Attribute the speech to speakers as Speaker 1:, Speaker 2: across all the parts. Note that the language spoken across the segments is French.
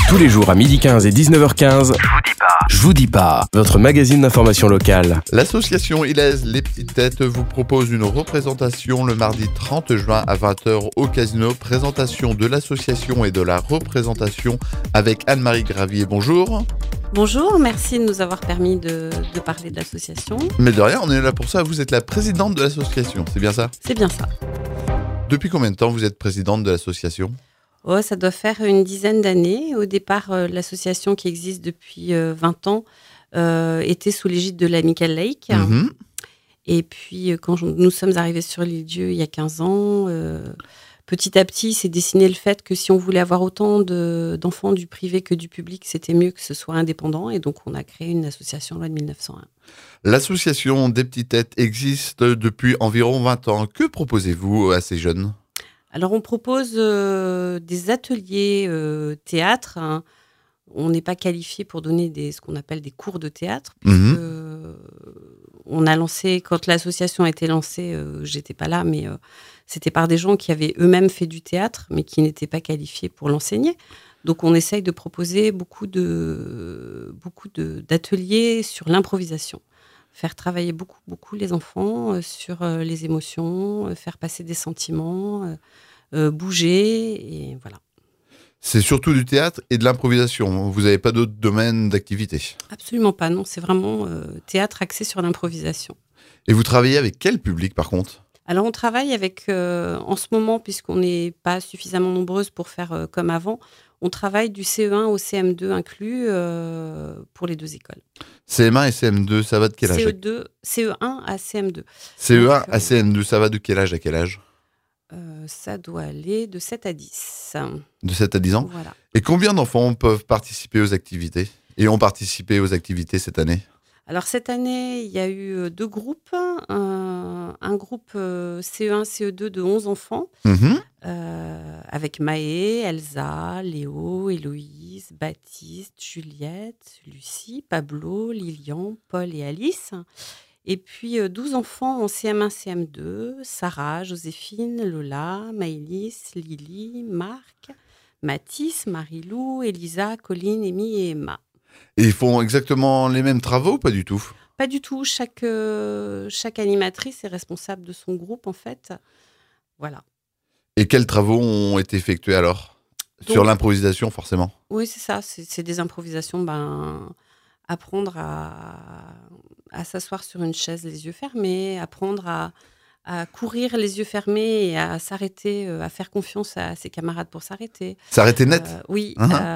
Speaker 1: Tous les jours à 12h15 et 19h15, Je vous dis pas, votre magazine d'information locale.
Speaker 2: L'association Ilez Les Petites Têtes vous propose une représentation le mardi 30 juin à 20h au Casino. Présentation de l'association et de la représentation avec Anne-Marie Gravier. Bonjour.
Speaker 3: Bonjour, merci de nous avoir permis de parler de l'association.
Speaker 2: Mais de rien, on est là pour ça. Vous êtes la présidente de l'association, c'est bien ça ?
Speaker 3: C'est bien ça.
Speaker 2: Depuis combien de temps vous êtes présidente de l'association ?
Speaker 3: Oh, ça doit faire une dizaine d'années. Au départ, l'association qui existe depuis 20 ans était sous l'égide de l'Amicale Laïque.
Speaker 2: Mhm.
Speaker 3: Et puis, quand nous sommes arrivés sur l'île-Dieu il y a 15 ans, petit à petit, s'est dessiné le fait que si on voulait avoir autant d'enfants du privé que du public, c'était mieux que ce soit indépendant. Et donc, on a créé une association loi de 1901.
Speaker 2: L'association des Petites Têtes existe depuis environ 20 ans. Que proposez-vous à ces jeunes ?
Speaker 3: Alors, on propose des ateliers théâtre. Hein. On n'est pas qualifié pour donner ce qu'on appelle des cours de théâtre. Puisque, on a lancé, quand l'association a été lancée, j'étais pas là, mais c'était par des gens qui avaient eux-mêmes fait du théâtre, mais qui n'étaient pas qualifiés pour l'enseigner. Donc, on essaye de proposer beaucoup d'ateliers sur l'improvisation. Faire travailler beaucoup les enfants sur les émotions, faire passer des sentiments, bouger, et voilà.
Speaker 2: C'est surtout du théâtre et de l'improvisation. Vous n'avez pas d'autres domaines d'activité ?
Speaker 3: Absolument pas, non. C'est vraiment théâtre axé sur l'improvisation.
Speaker 2: Et vous travaillez avec quel public par contre ?
Speaker 3: Alors, on travaille avec, en ce moment, puisqu'on n'est pas suffisamment nombreuses pour faire comme avant, on travaille du CE1 au CM2 inclus pour les deux écoles.
Speaker 2: CM1 et CM2, ça va de quel âge ?
Speaker 3: CE1 à CM2.
Speaker 2: CE1
Speaker 3: Donc,
Speaker 2: à CM2, ça va de quel âge à quel âge ?
Speaker 3: Ça doit aller de 7 à 10.
Speaker 2: De 7 à 10 ans ?
Speaker 3: Voilà.
Speaker 2: Et combien d'enfants peuvent participer aux activités ? Et ont participé aux activités cette année ?
Speaker 3: Alors, cette année, il y a eu 2 groupes. Un groupe CE1, CE2 de 11 enfants,
Speaker 2: Mhm.
Speaker 3: avec Maë, Elsa, Léo, Héloïse, Baptiste, Juliette, Lucie, Pablo, Lilian, Paul et Alice. Et puis 12 enfants en CM1, CM2, Sarah, Joséphine, Lola, Maëlys, Lily, Marc, Mathis, Marie-Lou, Elisa, Colline, Amy et Emma.
Speaker 2: Et ils font exactement les mêmes travaux ou pas du tout ?
Speaker 3: Pas du tout. Chaque animatrice est responsable de son groupe, en fait. Voilà.
Speaker 2: Et quels travaux ont été effectués alors ? Sur l'improvisation forcément ?
Speaker 3: Oui, c'est ça. C'est des improvisations. Apprendre à s'asseoir sur une chaise les yeux fermés, apprendre à courir les yeux fermés et à s'arrêter, à faire confiance à ses camarades pour s'arrêter.
Speaker 2: S'arrêter net ?
Speaker 3: Oui.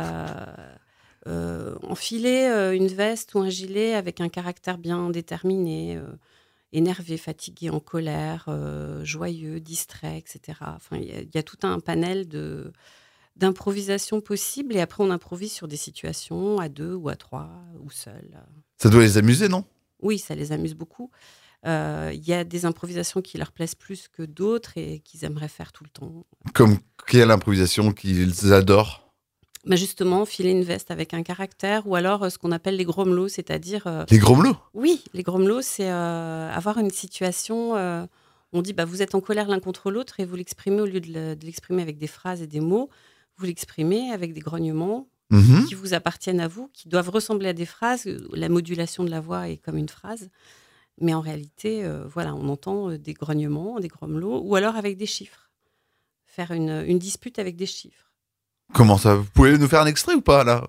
Speaker 3: Enfiler une veste ou un gilet avec un caractère bien déterminé, énervé, fatigué, en colère, joyeux, distrait, etc. Enfin, il y a tout un panel d'improvisation possible, et après on improvise sur des situations à 2 ou à 3 ou seul.
Speaker 2: Ça doit les amuser, non ?
Speaker 3: Oui, ça les amuse beaucoup. Il y a des improvisations qui leur plaisent plus que d'autres et qu'ils aimeraient faire tout le temps.
Speaker 2: Comme quelle improvisation qu'ils adorent ?
Speaker 3: Justement, filer une veste avec un caractère, ou alors ce qu'on appelle les grommelots, c'est-à-dire...
Speaker 2: Les grommelots ?
Speaker 3: Oui, les grommelots, c'est avoir une situation... on dit, vous êtes en colère l'un contre l'autre, et vous l'exprimez, au lieu de l'exprimer avec des phrases et des mots, vous l'exprimez avec des grognements
Speaker 2: Mhm.
Speaker 3: qui vous appartiennent à vous, qui doivent ressembler à des phrases. La modulation de la voix est comme une phrase. Mais en réalité, on entend des grognements, des grommelots, ou alors avec des chiffres. Faire une dispute avec des chiffres.
Speaker 2: Comment ça ? Vous pouvez nous faire un extrait ou pas là ?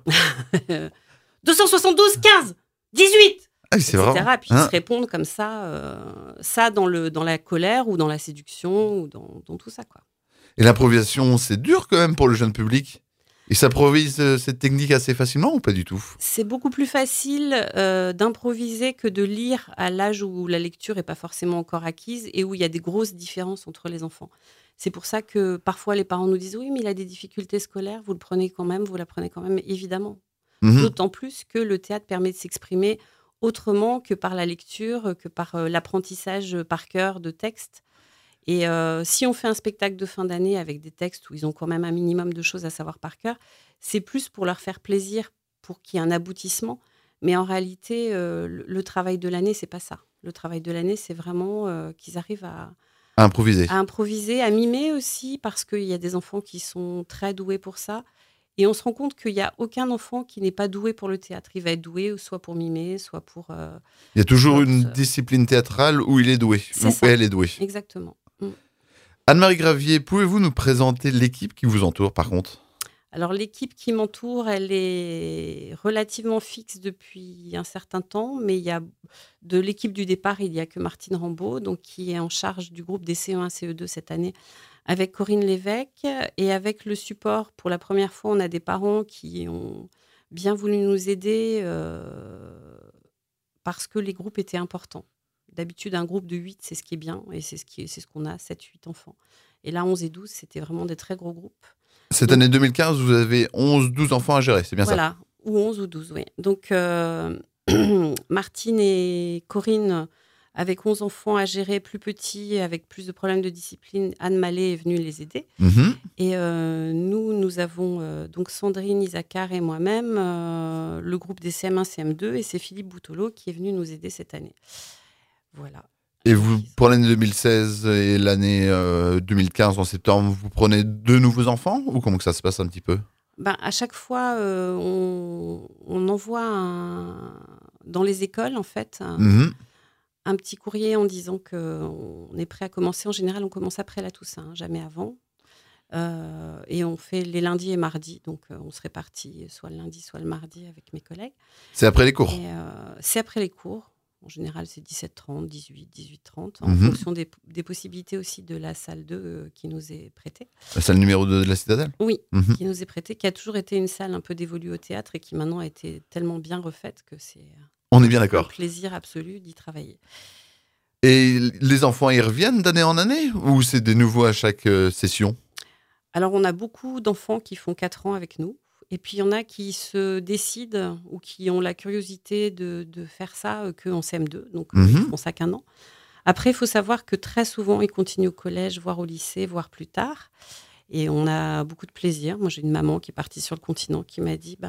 Speaker 3: 272, 15, 18,
Speaker 2: Ah, c'est
Speaker 3: etc.
Speaker 2: vraiment...
Speaker 3: Puis ils se répondent comme ça, dans la colère ou dans la séduction ou dans tout ça, quoi.
Speaker 2: Et l'improvisation, c'est dur quand même pour le jeune public ? Il s'improvise cette technique assez facilement ou pas du tout ?
Speaker 3: C'est beaucoup plus facile d'improviser que de lire à l'âge où la lecture n'est pas forcément encore acquise et où il y a des grosses différences entre les enfants. C'est pour ça que parfois les parents nous disent « Oui, mais il a des difficultés scolaires, vous le prenez quand même, vous l'apprenez quand même », évidemment.
Speaker 2: Mhm.
Speaker 3: D'autant plus que le théâtre permet de s'exprimer autrement que par la lecture, que par l'apprentissage par cœur de textes. Et si on fait un spectacle de fin d'année avec des textes où ils ont quand même un minimum de choses à savoir par cœur, c'est plus pour leur faire plaisir, pour qu'il y ait un aboutissement. Mais en réalité, le travail de l'année, c'est pas ça. Le travail de l'année, c'est vraiment qu'ils arrivent à
Speaker 2: Improviser.
Speaker 3: improviser, à mimer aussi, parce qu'il y a des enfants qui sont très doués pour ça. Et on se rend compte qu'il n'y a aucun enfant qui n'est pas doué pour le théâtre. Il va être doué soit pour mimer, soit pour...
Speaker 2: Il y a toujours une discipline théâtrale où il est doué, elle est douée.
Speaker 3: Exactement.
Speaker 2: Anne-Marie Gravier, pouvez-vous nous présenter l'équipe qui vous entoure par contre ?
Speaker 3: Alors l'équipe qui m'entoure, elle est relativement fixe depuis un certain temps, mais il y a de l'équipe du départ, il n'y a que Martine Rambaud, donc qui est en charge du groupe des CE1, CE2 cette année, avec Corinne Lévesque. Et avec le support, pour la première fois, on a des parents qui ont bien voulu nous aider parce que les groupes étaient importants. D'habitude, un groupe de 8, c'est ce qui est bien, et c'est ce qu'on a, 7-8 enfants. Et là, 11 et 12, c'était vraiment des très gros groupes.
Speaker 2: Cette année 2015, vous avez 11-12 enfants à gérer, c'est bien ça ?
Speaker 3: Voilà, ou 11 ou 12, oui. Donc, Martine et Corinne, avec 11 enfants à gérer, plus petits, avec plus de problèmes de discipline, Anne Mallet est venue les aider. Et nous avons donc Sandrine, Isaacar et moi-même, le groupe des CM1, CM2, et c'est Philippe Boutolo qui est venu nous aider cette année. Voilà.
Speaker 2: Et vous, pour l'année 2016 et l'année 2015 en septembre, vous prenez 2 nouveaux enfants ou comment que ça se passe un petit peu ?
Speaker 3: À chaque fois, on envoie dans les écoles, en fait, un petit courrier en disant qu'on est prêt à commencer. En général, on commence après la Toussaint, jamais avant. Et on fait les lundis et mardis. Donc, on se répartit soit le lundi, soit le mardi avec mes collègues.
Speaker 2: C'est après les cours ?
Speaker 3: C'est après les cours. En général, c'est 17h30, 18h30, en fonction des possibilités aussi de la salle 2 qui nous est prêtée.
Speaker 2: La salle numéro 2 de la Citadelle ?
Speaker 3: Oui, qui nous est prêtée, qui a toujours été une salle un peu dévolue au théâtre et qui maintenant a été tellement bien refaite que c'est
Speaker 2: On est bien d'accord.
Speaker 3: un plaisir absolu d'y travailler.
Speaker 2: Et les enfants, ils reviennent d'année en année ou c'est des nouveaux à chaque session ?
Speaker 3: Alors, on a beaucoup d'enfants qui font 4 ans avec nous. Et puis, il y en a qui se décident ou qui ont la curiosité de faire ça qu'en CM2. Donc, ils font ça qu'1 an. Après, il faut savoir que très souvent, ils continuent au collège, voire au lycée, voire plus tard. Et on a beaucoup de plaisir. Moi, j'ai une maman qui est partie sur le continent qui m'a dit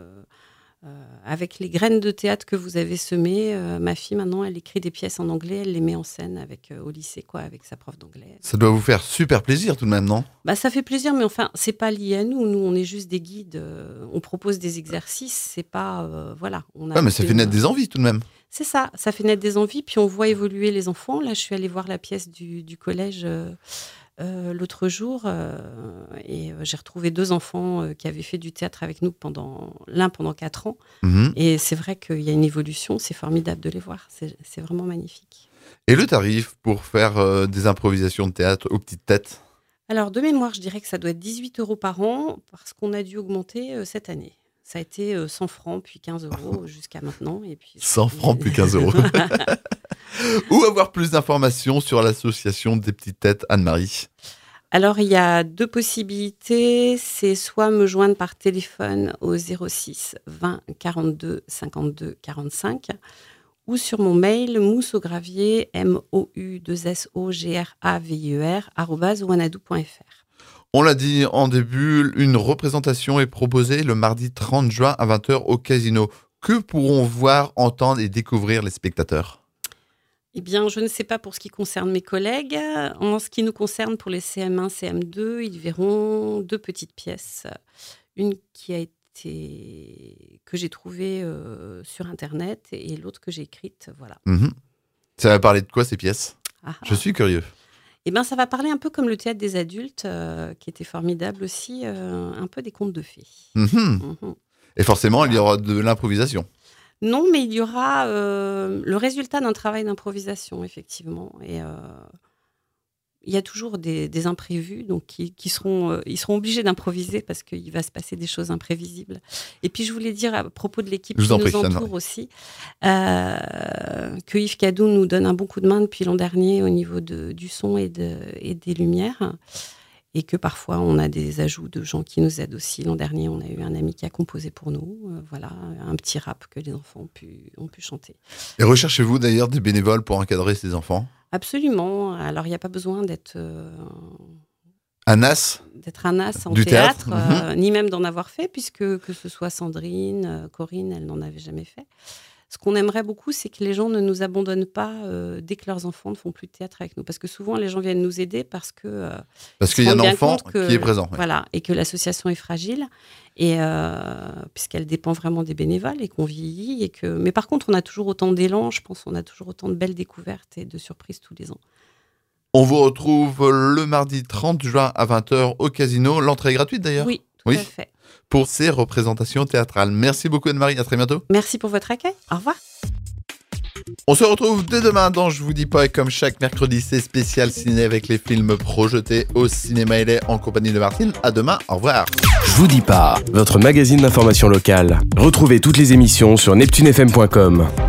Speaker 3: avec les graines de théâtre que vous avez semées, ma fille, maintenant, elle écrit des pièces en anglais, elle les met en scène au lycée, avec sa prof d'anglais.
Speaker 2: Ça doit vous faire super plaisir tout de même, non ?
Speaker 3: Ça fait plaisir, mais enfin, c'est pas lié à nous. Nous, on est juste des guides. On propose des exercices, c'est pas... voilà.
Speaker 2: Mais ça fait naître des envies tout de même.
Speaker 3: C'est ça fait naître des envies, puis on voit évoluer les enfants. Là, je suis allée voir la pièce du collège l'autre jour et j'ai retrouvé 2 enfants qui avaient fait du théâtre avec nous pendant 4 ans. Et c'est vrai qu'il y a une évolution, c'est formidable de les voir, c'est vraiment magnifique.
Speaker 2: Et le tarif pour faire des improvisations de théâtre aux petites têtes ?
Speaker 3: Alors, de mémoire, je dirais que ça doit être 18 € par an parce qu'on a dû augmenter cette année. Ça a été 100 francs, puis 15 € jusqu'à maintenant. Et puis,
Speaker 2: 100 francs, puis 15 €. Où avoir plus d'informations sur l'association des petites têtes, Anne-Marie ?
Speaker 3: Alors, il y a 2 possibilités. C'est soit me joindre par téléphone au 06 20 42 52 45 ou sur mon mail moussogravier, MOU2SOGRAVIER, @wanadoo.fr.
Speaker 2: On l'a dit en début, une représentation est proposée le mardi 30 juin à 20h au Casino. Que pourront voir, entendre et découvrir les spectateurs ?
Speaker 3: Eh bien, je ne sais pas pour ce qui concerne mes collègues. En ce qui nous concerne, pour les CM1, CM2, ils verront 2 petites pièces. Une que j'ai trouvée sur Internet et l'autre que j'ai écrite. Voilà.
Speaker 2: Ça va parler de quoi, ces pièces ? Je suis curieux.
Speaker 3: Eh bien, ça va parler un peu comme le théâtre des adultes, qui était formidable aussi, un peu des contes de fées.
Speaker 2: Et forcément, il y aura de l'improvisation.
Speaker 3: Non, mais il y aura le résultat d'un travail d'improvisation, effectivement. Et il y a toujours des imprévus, donc ils seront obligés d'improviser parce qu'il va se passer des choses imprévisibles. Et puis, je voulais dire à propos de l'équipe qui nous entoure aussi, que Yves Cadou nous donne un bon coup de main depuis l'an dernier au niveau du son et des lumières. Et que parfois, on a des ajouts de gens qui nous aident aussi. L'an dernier, on a eu un ami qui a composé pour nous. Voilà, un petit rap que les enfants ont pu chanter.
Speaker 2: Et recherchez-vous d'ailleurs des bénévoles pour encadrer ces enfants ?
Speaker 3: Absolument. Alors, il n'y a pas besoin d'être
Speaker 2: un as
Speaker 3: en
Speaker 2: du
Speaker 3: théâtre, ni même d'en avoir fait, puisque que ce soit Sandrine, Corinne, elle n'en avait jamais fait. Ce qu'on aimerait beaucoup, c'est que les gens ne nous abandonnent pas dès que leurs enfants ne font plus de théâtre avec nous. Parce que souvent, les gens viennent nous aider parce qu'il
Speaker 2: y a un enfant qui est présent. Ouais.
Speaker 3: Voilà, et que l'association est fragile, et puisqu'elle dépend vraiment des bénévoles et qu'on vieillit. Mais par contre, on a toujours autant d'élan, je pense, on a toujours autant de belles découvertes et de surprises tous les ans.
Speaker 2: On vous retrouve le mardi 30 juin à 20h au Casino. L'entrée est gratuite d'ailleurs ?
Speaker 3: Oui, tout à fait.
Speaker 2: Pour ces représentations théâtrales. Merci beaucoup Anne-Marie, à très bientôt.
Speaker 3: Merci pour votre accueil, au revoir.
Speaker 2: On se retrouve dès demain dans Je vous dis pas, et comme chaque mercredi, c'est spécial ciné avec les films projetés au Cinéma LA en compagnie de Martine. À demain, au revoir.
Speaker 1: Je vous dis pas, votre magazine d'information locale. Retrouvez toutes les émissions sur neptunefm.com.